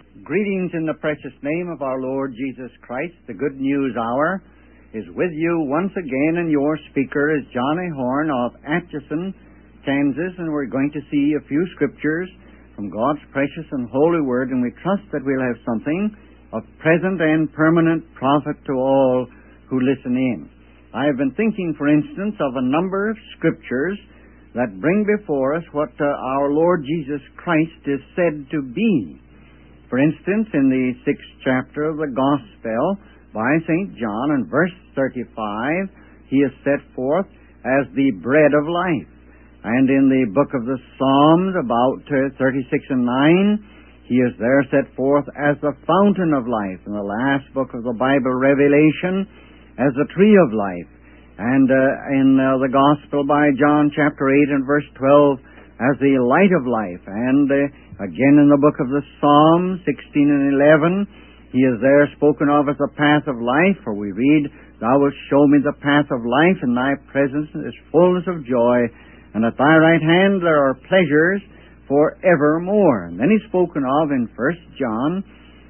Greetings in the precious name of our Lord Jesus Christ. The Good News Hour is with you once again, and your speaker is John A. Horn of Atchison, Kansas, and we're going to see a few scriptures from God's precious and holy Word, and we trust that we'll have something of present and permanent profit to all who listen in. I have been thinking, for instance, of a number of scriptures that bring before us what our Lord Jesus Christ is said to be. For instance, in the 6th chapter of the Gospel by St. John, in verse 35, he is set forth as the bread of life. And in the book of the Psalms, about 36 and 9, he is there set forth as the fountain of life. In the last book of the Bible, Revelation, as the tree of life. And in the Gospel by John, chapter 8 and verse 12, as the light of life. And again in the book of the Psalms, 16 and 11, he is there spoken of as the path of life, for we read, "Thou wilt show me the path of life, in thy presence is fullness of joy, and at thy right hand there are pleasures forevermore." And then he's spoken of in 1 John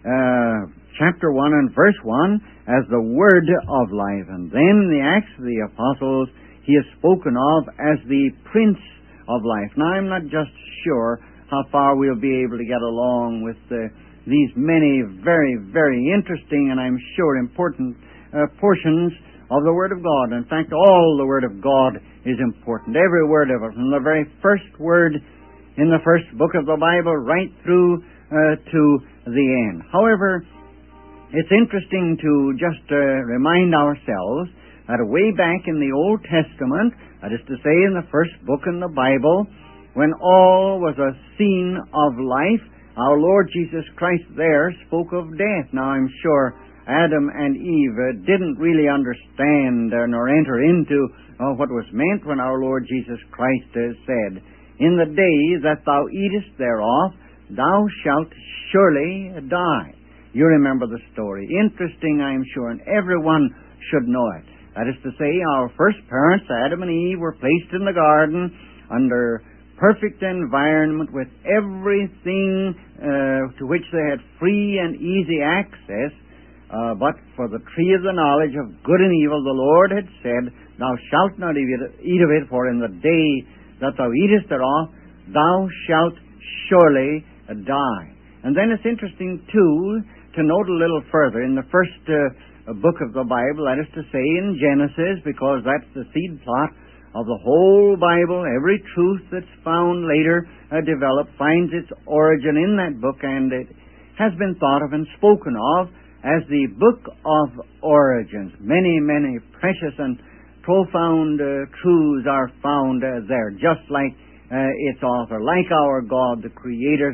chapter 1 and verse 1 as the Word of life. And then in the Acts of the Apostles, he is spoken of as the Prince of life. Now, I'm not just sure how far we'll be able to get along with these many very, very interesting and I'm sure important portions of the Word of God. In fact, all the Word of God is important. Every word of it, from the very first word in the first book of the Bible right through to the end. However, it's interesting to just remind ourselves that way back in the Old Testament, that is to say in the first book in the Bible, when all was a scene of life, our Lord Jesus Christ there spoke of death. Now I'm sure Adam and Eve didn't really understand nor enter into what was meant when our Lord Jesus Christ said, "In the day that thou eatest thereof, thou shalt surely die." You remember the story. Interesting, I'm sure, and everyone should know it. That is to say, our first parents, Adam and Eve, were placed in the garden under perfect environment with everything to which they had free and easy access. But for the tree of the knowledge of good and evil, the Lord had said, "Thou shalt not eat of it, for in the day that thou eatest thereof, thou shalt surely die." And then it's interesting, too, to note a little further in the first book of the Bible, that is to say in Genesis, because that's the seed plot of the whole Bible. Every truth that's found later developed finds its origin in that book, and it has been thought of and spoken of as the book of origins. Many, many precious and profound truths are found there, just like its author, like our God, the creator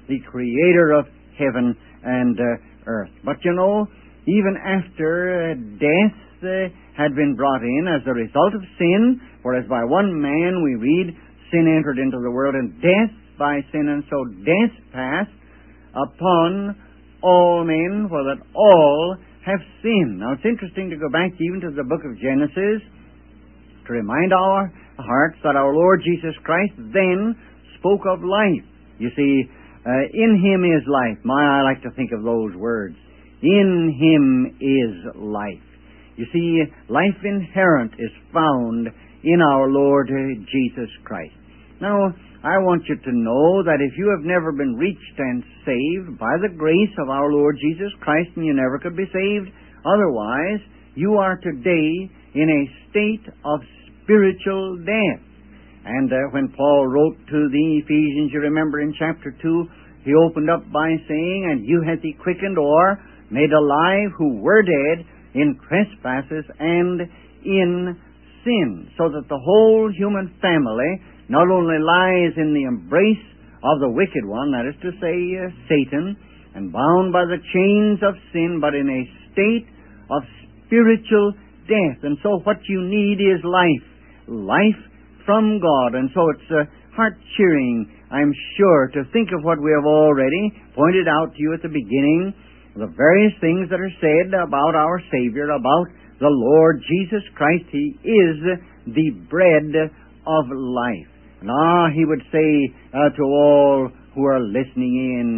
of heaven and earth. But you know, even after death had been brought in as a result of sin, for as by one man we read, sin entered into the world, and death by sin, and so death passed upon all men, for that all have sinned. Now it's interesting to go back even to the book of Genesis to remind our hearts that our Lord Jesus Christ then spoke of life. You see, in Him is life. I like to think of those words. In Him is life. You see, life inherent is found in our Lord Jesus Christ. Now, I want you to know that if you have never been reached and saved by the grace of our Lord Jesus Christ, and you never could be saved otherwise, you are today in a state of spiritual death. And when Paul wrote to the Ephesians, you remember in chapter 2, he opened up by saying, "And you hath He quickened or made alive who were dead in trespasses and in sin," so that the whole human family not only lies in the embrace of the wicked one, that is to say, Satan, and bound by the chains of sin, but in a state of spiritual death. And so what you need is life from God. And so it's heart-cheering, I'm sure, to think of what we have already pointed out to you at the beginning, the various things that are said about our Savior, about the Lord Jesus Christ. He is the bread of life. And He would say to all who are listening in,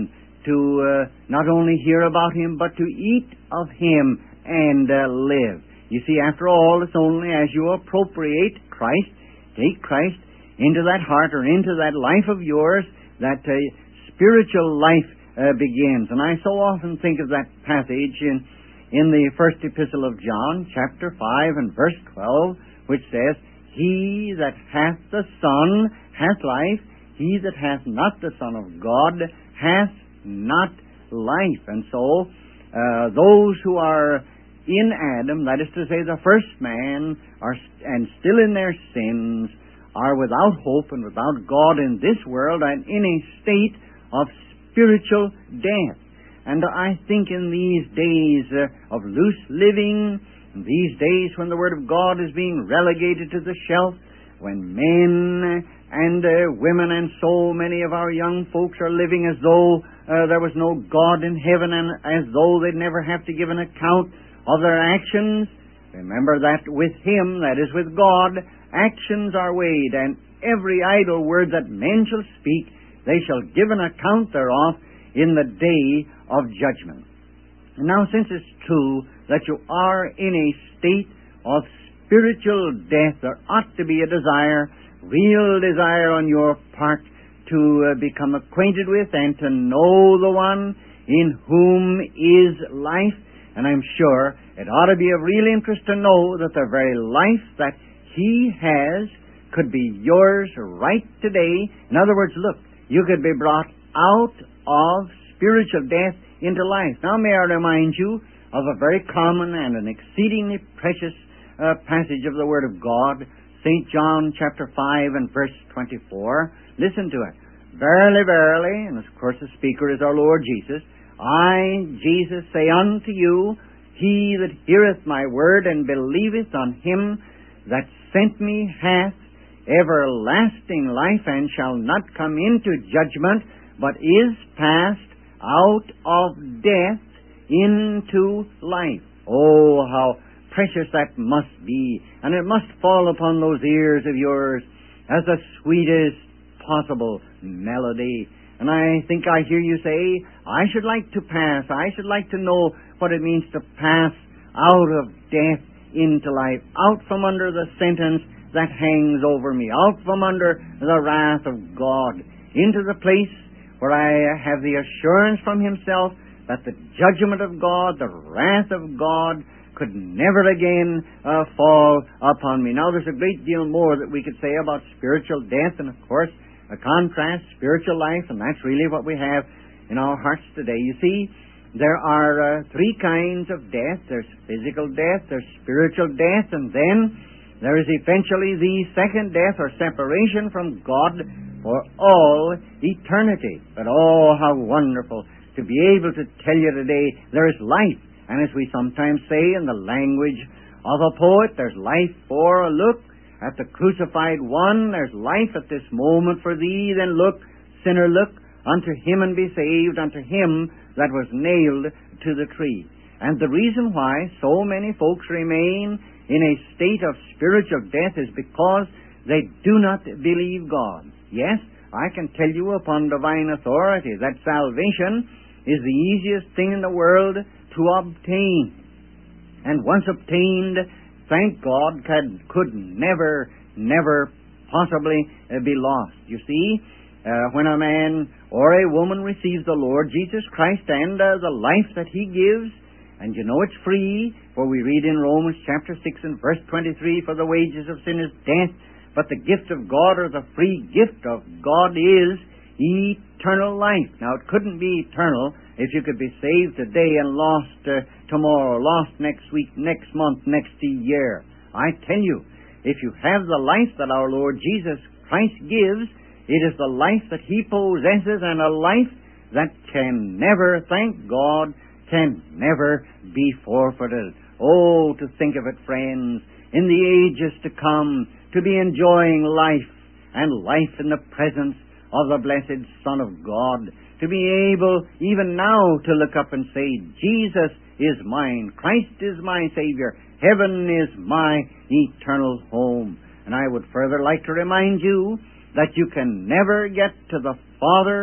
to not only hear about Him, but to eat of Him and live. You see, after all, it's only as you appropriate Christ, take Christ into that heart or into that life of yours, that spiritual life begins. And I so often think of that passage in the first epistle of John, chapter 5 and verse 12, which says, He that hath the Son hath life, he that hath not the Son of God hath not life. And so, those who are in Adam, that is to say the first man, and still in their sins, are without hope and without God in this world and in a state of spiritual death. And I think in these days of loose living, in these days when the Word of God is being relegated to the shelf, when men and women and so many of our young folks are living as though there was no God in heaven and as though they'd never have to give an account of their actions, remember that with Him, that is with God, actions are weighed, and every idle word that men shall speak, they shall give an account thereof in the day of judgment. And now, since it's true that you are in a state of spiritual death, there ought to be a desire, real desire on your part, to become acquainted with and to know the one in whom is life. And I'm sure it ought to be of real interest to know that the very life that He has could be yours right today. In other words, look, you could be brought out of spiritual death into life. Now may I remind you of a very common and an exceedingly precious passage of the Word of God, St. John chapter 5 and verse 24. Listen to it. Verily, verily, and of course the speaker is our Lord Jesus, I, Jesus, say unto you, he that heareth my word and believeth on Him that sent me hath everlasting life, and shall not come into judgment, but is passed out of death into life. Oh, how precious that must be, and it must fall upon those ears of yours as the sweetest possible melody. And I think I hear you say, I should like to pass, I should like to know what it means to pass out of death into life, out from under the sentence that hangs over me, out from under the wrath of God, into the place where I have the assurance from Himself that the judgment of God, the wrath of God, could never again fall upon me. Now, there's a great deal more that we could say about spiritual death, and of course, a contrast, spiritual life, and that's really what we have in our hearts today. You see, there are three kinds of death. There's physical death, there's spiritual death, and then there is eventually the second death, or separation from God for all eternity. But oh, how wonderful to be able to tell you today there is life. And as we sometimes say in the language of a poet, there's life for a look at the crucified one, there's life at this moment for thee, then look, sinner, look unto Him and be saved, unto Him that was nailed to the tree. And the reason why so many folks remain in a state of spiritual death is because they do not believe God. Yes, I can tell you upon divine authority that salvation is the easiest thing in the world to obtain. And once obtained, thank God, could never possibly be lost. You see, when a man or a woman receives the Lord Jesus Christ and the life that He gives, and you know it's free, for we read in Romans chapter 6 and verse 23, for the wages of sin is death, but the gift of God, or the free gift of God, is eternal life. Now, it couldn't be eternal if you could be saved today and lost tomorrow, lost next week, next month, next year. I tell you, if you have the life that our Lord Jesus Christ gives, it is the life that He possesses, and a life that can never, thank God, can never be forfeited. Oh, to think of it, friends, in the ages to come, to be enjoying life, and life in the presence of the blessed Son of God, to be able even now to look up and say, Jesus is mine, Christ is my Savior, heaven is my eternal home. And I would further like to remind you that you can never get to the Father's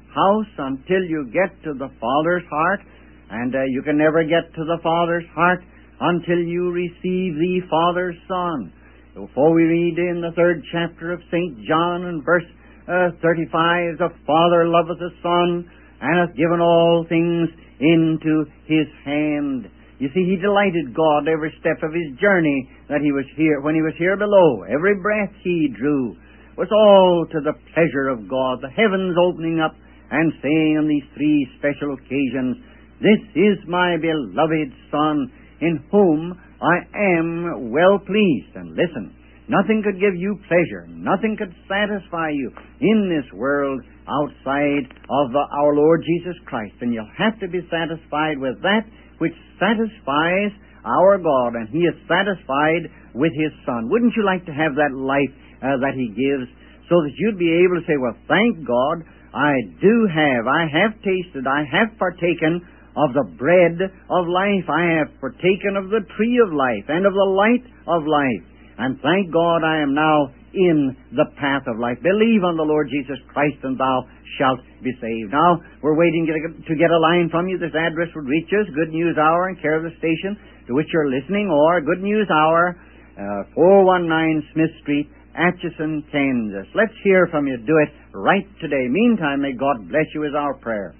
house until you get to the Father's heart, and you can never get to the Father's heart until you receive the Father's Son. Before we read in the 3rd chapter of St. John and verse 35, the Father loveth the Son, and hath given all things into His hand. You see, He delighted God every step of His journey that He was here, when He was here below. Every breath He drew was all to the pleasure of God, the heavens opening up and saying on these 3 special occasions, "This is my beloved Son, in whom I am well pleased." And listen, nothing could give you pleasure, nothing could satisfy you in this world outside of our Lord Jesus Christ. And you'll have to be satisfied with that which satisfies our God, and He is satisfied with His Son. Wouldn't you like to have that life that He gives, so that you'd be able to say, "Well, thank God, I have tasted, I have partaken of the bread of life. I have partaken of the tree of life and of the light of life. And thank God I am now in the path of life. Believe on the Lord Jesus Christ and thou shalt be saved." Now, we're waiting to get a line from you. This address would reach us, Good News Hour, in care of the station to which you're listening, or Good News Hour, 419 Smith Street, Atchison, Kansas. Let's hear from you. Do it right today. Meantime, may God bless you is our prayer.